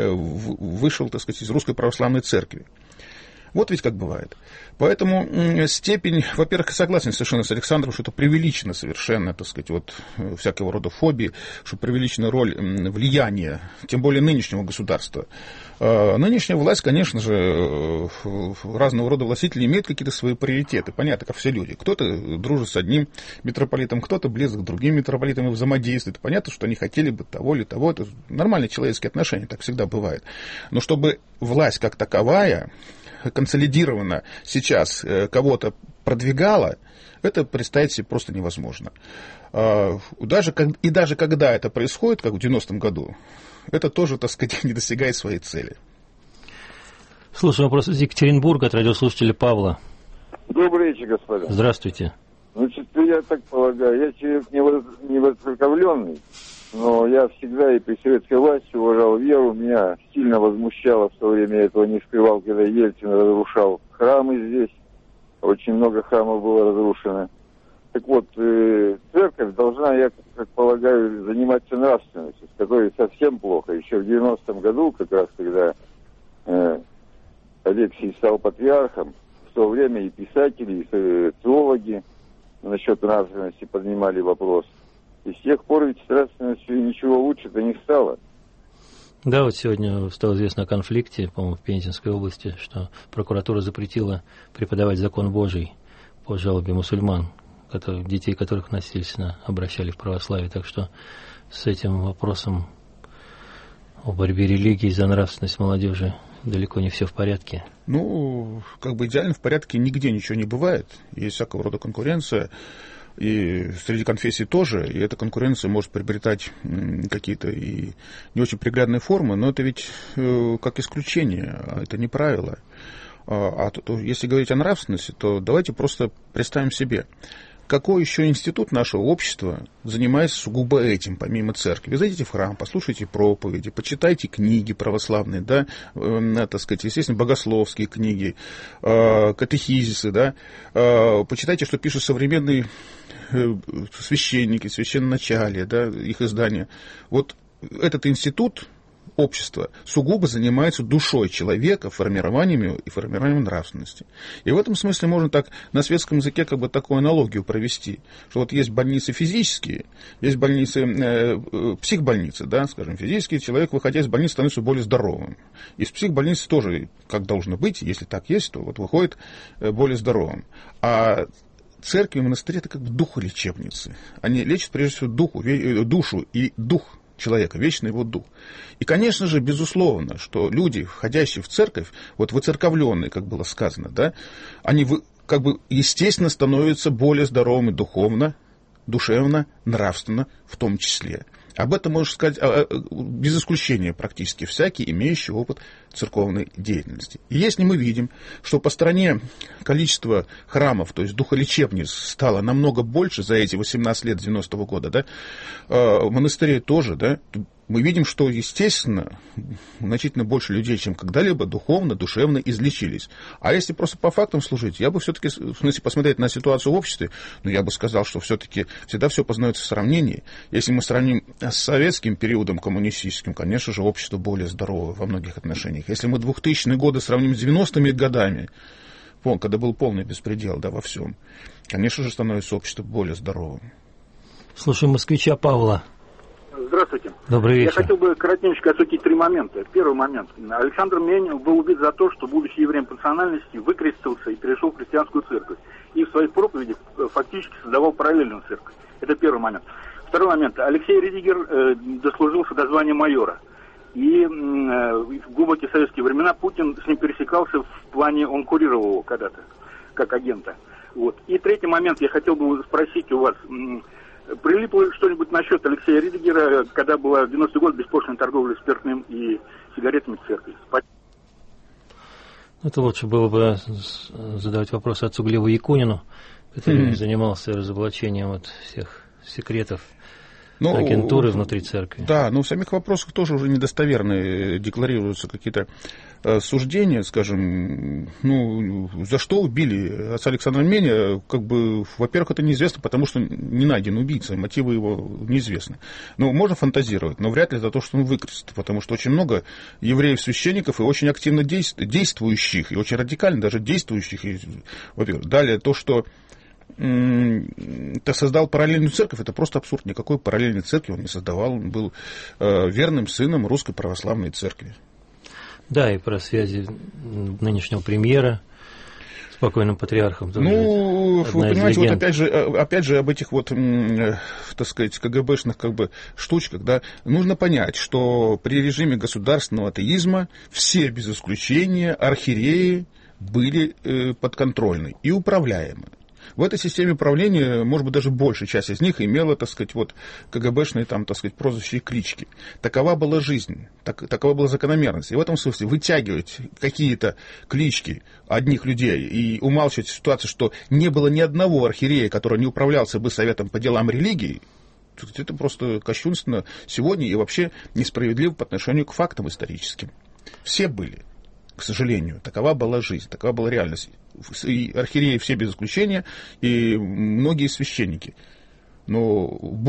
из Русской Православной Церкви. Вот ведь как бывает. Поэтому степень, во-первых, согласен совершенно с Александром, что это преувеличено совершенно, так сказать, всякого рода фобии, что преувеличена роль влияния, тем более нынешнего государства. Нынешняя власть, конечно же, разного рода властители имеют какие-то свои приоритеты, понятно, как все люди. Кто-то дружит с одним митрополитом, кто-то близок к другим митрополитам и взаимодействует. Понятно, что они хотели бы того или того. Это нормальные человеческие отношения, так всегда бывает. Но чтобы власть как таковая консолидированно сейчас кого-то продвигала, это представить себе просто невозможно. Даже когда это происходит, как в 90-м году, это тоже, так сказать, не достигает своей цели. Слушай, вопрос из Екатеринбурга от радиослушателя Павла. Добрый вечер, господа. Здравствуйте. Значит, я так полагаю, я человек не воцерковленный, но я всегда и при советской власти уважал веру. Меня сильно возмущало в то время, я этого не скрывал, когда Ельцин разрушал храмы здесь. Очень много храмов было разрушено. Так вот, церковь должна, я как полагаю, заниматься нравственностью, с которой совсем плохо. Еще в 90-м году, как раз когда Алексий стал патриархом, в то время и писатели, и теологи насчет нравственности поднимали вопрос. И с тех пор ведь с нравственностью ничего лучше-то не стало. Да, вот сегодня стало известно о конфликте, по-моему, в Пензенской области, что прокуратура запретила преподавать закон Божий по жалобе мусульман, детей которых насильственно обращали в православие. Так что с этим вопросом о борьбе религии за нравственность молодежи далеко не все в порядке. Ну, идеально в порядке нигде ничего не бывает. Есть всякого рода конкуренция. И среди конфессий тоже, и эта конкуренция может приобретать какие-то и не очень приглядные формы, но это ведь как исключение, это не правило. Если говорить о нравственности, то давайте просто представим себе, какой еще институт нашего общества занимается сугубо этим, помимо церкви. Вы зайдите в храм, послушайте проповеди, почитайте книги православные, да, так сказать, естественно, богословские книги, катехизисы, да, почитайте, что пишут современные священники, священноначалие, да, их издания. Вот этот институт общества сугубо занимается душой человека, формированием нравственности. И в этом смысле можно так на светском языке такую аналогию провести, что вот есть больницы физические, есть больницы, психбольницы, да, скажем, физический человек, выходя из больницы, становится более здоровым. Из психбольницы тоже, как должно быть, если так есть, то вот выходит более здоровым. А церкви и монастыри — это духолечебницы. Они лечат прежде всего душу и дух человека, вечный его дух. И, конечно же, безусловно, что люди, входящие в церковь, вот выцерковленные, как было сказано, да, они естественно становятся более здоровыми духовно, душевно, нравственно в том числе. Об этом можно сказать без исключения практически всякий, имеющий опыт церковной деятельности. И если мы видим, что по стране количество храмов, то есть духолечебниц, стало намного больше за эти 18 лет 90-го года, да, монастырей тоже, да, мы видим, что, естественно, значительно больше людей, чем когда-либо, духовно, душевно излечились. А если просто по фактам служить, я бы все-таки, в смысле, посмотреть на ситуацию в обществе, я бы сказал, что все-таки всегда все познается в сравнении. Если мы сравним с советским периодом коммунистическим, конечно же, общество более здоровое во многих отношениях. Если мы 2000-е годы сравним с 90-ми годами, когда был полный беспредел, да, во всем, конечно же, становится общество более здоровым. Слушаем москвича Павла. Здравствуйте. Добрый вечер. Я хотел бы коротенько осветить 3 момента. Первый момент. Александр Мень был убит за то, что, будучи евреем по национальности, выкрестился и перешел в христианскую церковь. И в своих проповедях фактически создавал параллельную церковь. Это первый момент. Второй момент. Алексей Ридигер дослужился до звания майора. И в глубокие советские времена Путин с ним пересекался в плане, он курировал его когда-то, как агента. Вот. И третий момент. Я хотел бы спросить у вас... Прилипло что-нибудь насчет Алексея Ридигера, когда была в 90-е годы беспошлиная торговля спиртным и сигаретами в церкви? Это лучше было бы задавать вопрос отцу Глебу Якунину, который занимался разоблачением всех секретов агентуры внутри церкви. Да, но в самих вопросах тоже уже недостоверно декларируются какие-то суждения, скажем, за что убили отца Александра Меня, во-первых, это неизвестно, потому что не найден убийца, мотивы его неизвестны. Можно фантазировать, но вряд ли за то, что он выкрестил, потому что очень много евреев-священников и очень активно действующих, и очень радикально даже действующих. Во-первых, далее то, что ты создал параллельную церковь, это просто абсурд. Никакой параллельной церкви он не создавал. Он был верным сыном Русской Православной Церкви. Да, и про связи нынешнего премьера с покойным патриархом. Вы понимаете, опять же об этих так сказать, КГБшных штучках, да, нужно понять, что при режиме государственного атеизма все без исключения архиереи были подконтрольны и управляемы. В этой системе управления, может быть, даже большая часть из них имела, так сказать, КГБшные, прозвища и клички. Такова была жизнь, такова была закономерность. И в этом смысле вытягивать какие-то клички одних людей и умалчивать ситуацию, что не было ни одного архиерея, который не управлялся бы советом по делам религии, это просто кощунственно сегодня и вообще несправедливо по отношению к фактам историческим. Все были. К сожалению, такова была жизнь, такова была реальность. И архиереи все без исключения, и многие священники. Но,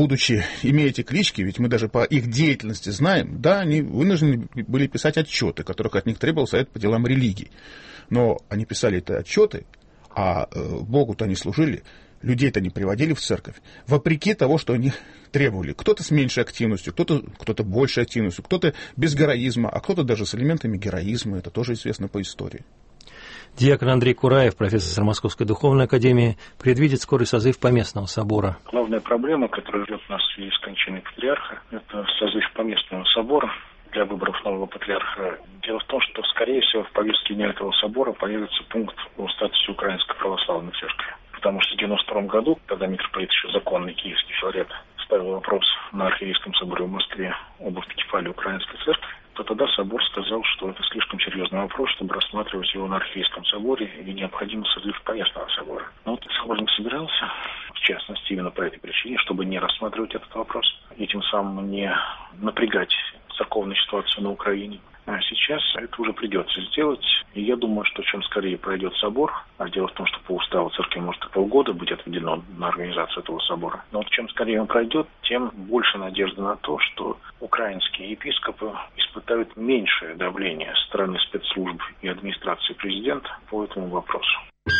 имея эти клички, ведь мы даже по их деятельности знаем, да, они вынуждены были писать отчеты, которых от них требовал совет по делам религии. Но они писали эти отчеты, а Богу-то они служили, людей-то не приводили в церковь, вопреки того, что они требовали. Кто-то с меньшей активностью, кто-то большей активностью, кто-то без героизма, а кто-то даже с элементами героизма. Это тоже известно по истории. Диакон Андрей Кураев, профессор Московской Духовной Академии, предвидит скорый созыв Поместного собора. Главная проблема, которая ждет нас в связи с кончиной патриарха, это созыв Поместного собора для выборов нового патриарха. Дело в том, что, скорее всего, в повестке дня этого собора появится пункт о статусе Украинской Православной Церкви. Потому что в 92 году, когда митрополит еще законный киевский Филарет ставил вопрос на Архиерейском соборе в Москве об автокефалии Украинской Церкви, то тогда собор сказал, что это слишком серьезный вопрос, чтобы рассматривать его на Архиерейском соборе, и необходимо созыв Поместного собора. Но собор не собирался, в частности, именно по этой причине, чтобы не рассматривать этот вопрос, и тем самым не напрягать церковную ситуацию на Украине. А сейчас это уже придется сделать. И я думаю, что чем скорее пройдет собор, а дело в том, что по уставу церкви может и полгода быть отведено на организацию этого собора. Но чем скорее он пройдет, тем больше надежды на то, что украинские епископы испытают меньшее давление со стороны спецслужб и администрации президента по этому вопросу.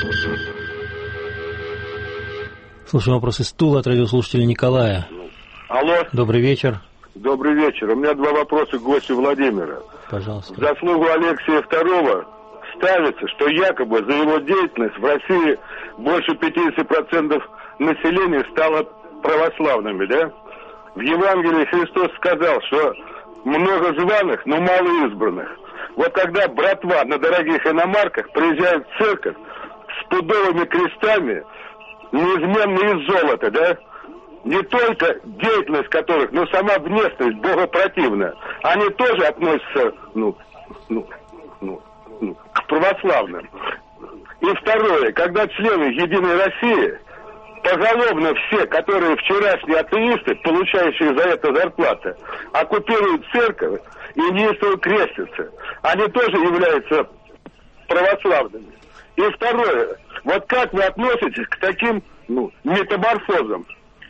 Слушаем вопрос из Тулы от радиослушателя Николая. Алло. Добрый вечер. Добрый вечер. У меня 2 вопроса к гостю Владимира. Пожалуйста. В заслугу Алексия II ставится, что якобы за его деятельность в России больше 50% населения стало православными, да? В Евангелии Христос сказал, что много званых, но мало избранных. Вот когда братва на дорогих иномарках приезжает в церковь с пудовыми крестами, неизменно из золота, да? не только деятельность которых, но сама внешность богопротивная, они тоже относятся, к православным. И второе, когда члены Единой России, поголовно все, которые вчерашние атеисты, получающие за это зарплаты, оккупируют церковь и неистово крестятся, они тоже являются православными. И второе, вот как вы относитесь к таким метаморфозам?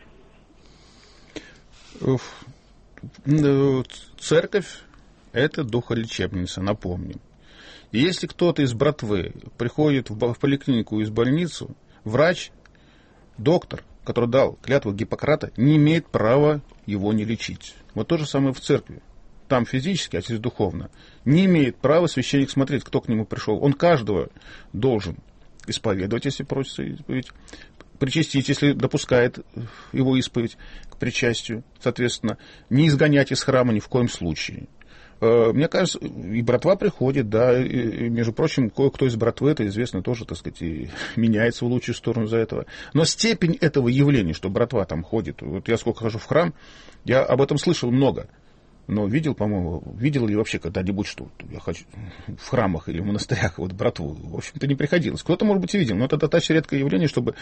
Церковь – это духолечебница, напомним. И если кто-то из братвы приходит в поликлинику из больницу, врач, доктор, который дал клятву Гиппократа, не имеет права его не лечить. Вот то же самое в церкви. Там физически, а здесь духовно. Не имеет права священник смотреть, кто к нему пришел. Он каждого должен исповедовать, если просится исповедь, причастить, если допускает его исповедь к причастию, соответственно, не изгонять из храма ни в коем случае. Мне кажется, и братва приходит, да, и, между прочим, кое-кто из братвы, это известно, тоже, так сказать, и меняется в лучшую сторону из-за этого. Но степень этого явления, что братва там ходит, вот я сколько хожу в храм, я об этом слышал много. Но видел, по-моему, видел ли вообще когда-нибудь, что я хочу в храмах или в монастырях вот братву? В общем-то, не приходилось. Кто-то, может быть, и видел, но это достаточно редкое явление, чтобы,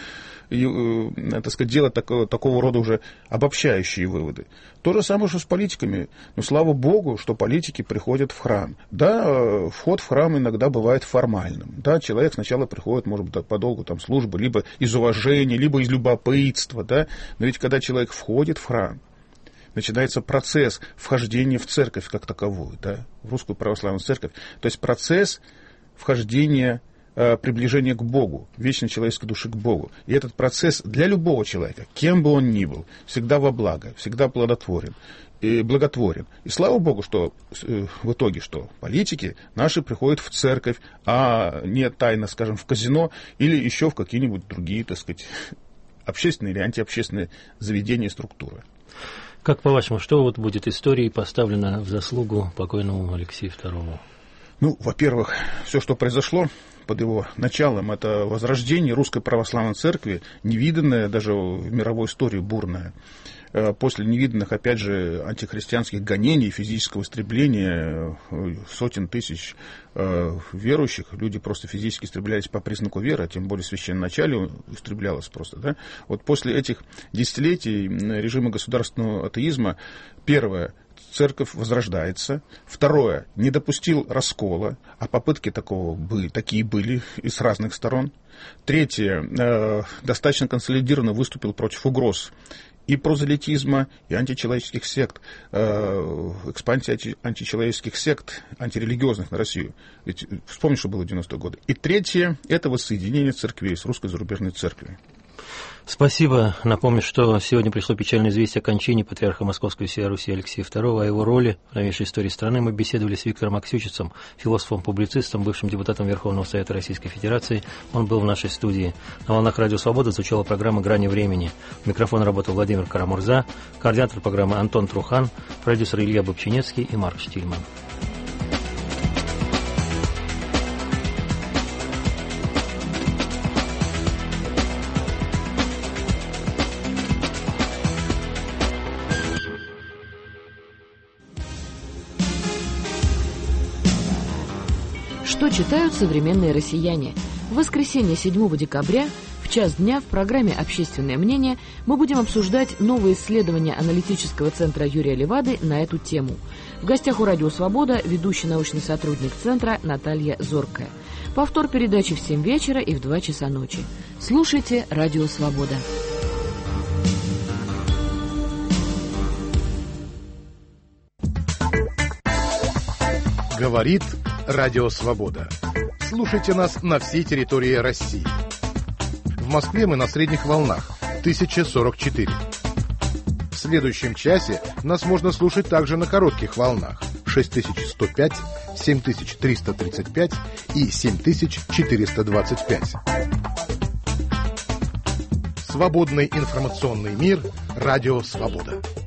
так сказать, делать такого рода уже обобщающие выводы. То же самое, что с политиками. Но слава богу, что политики приходят в храм. Да, вход в храм иногда бывает формальным. Да, человек сначала приходит, может быть, по долгу там службы, либо из уважения, либо из любопытства, да. Но ведь когда человек входит в храм, начинается процесс вхождения в церковь как таковую, да, в русскую православную церковь. То есть процесс вхождения, приближения к Богу, вечной человеческой души к Богу. И этот процесс для любого человека, кем бы он ни был, всегда во благо, всегда плодотворен и благотворен. И слава Богу, что в итоге, что политики наши приходят в церковь, а не тайно, скажем, в казино или еще в какие-нибудь другие, так сказать, общественные или антиобщественные заведения и структуры. Как, по-вашему, что вот будет историей поставлено в заслугу покойному Алексею II? Ну, во-первых, все, что произошло под его началом, это возрождение Русской Православной Церкви, невиданное даже в мировой истории бурное. После невиданных, опять же, антихристианских гонений, физического истребления сотен тысяч верующих, люди просто физически истреблялись по признаку веры, а тем более священноначалие истреблялось просто. Да? Вот после этих десятилетий режима государственного атеизма, первое, церковь возрождается. Второе, не допустил раскола, а попытки такие были и с разных сторон. Третье, достаточно консолидированно выступил против угроз и прозелитизма, и античеловеческих сект, экспансия античеловеческих сект, антирелигиозных на Россию. Ведь вспомни, что было в 90-е годы. И третье, это воссоединение церквей с русской зарубежной церковью. Спасибо. Напомню, что сегодня пришло печальное известие о кончине патриарха Московской и всей Руси Алексея II. О его роли в новейшей истории страны мы беседовали с Виктором Аксючицем, философом-публицистом, бывшим депутатом Верховного Совета Российской Федерации. Он был в нашей студии. На волнах Радио Свобода звучала программа «Грани времени». У микрофона работал Владимир Карамурза, координатор программы Антон Трухан, продюсер Илья Бобчинецкий и Марк Штильман. Что читают современные россияне? В воскресенье 7 декабря в час дня в программе «Общественное мнение» мы будем обсуждать новые исследования аналитического центра Юрия Левады на эту тему. В гостях у «Радио Свобода» ведущий научный сотрудник центра Наталья Зоркая. Повтор передачи в 7 вечера и в 2 часа ночи. Слушайте «Радио Свобода». Говорит Радио Свобода. Слушайте нас на всей территории России. В Москве мы на средних волнах 1044. В следующем часе нас можно слушать также на коротких волнах 6105, 7335 и 7425. Свободный информационный мир. Радио Свобода.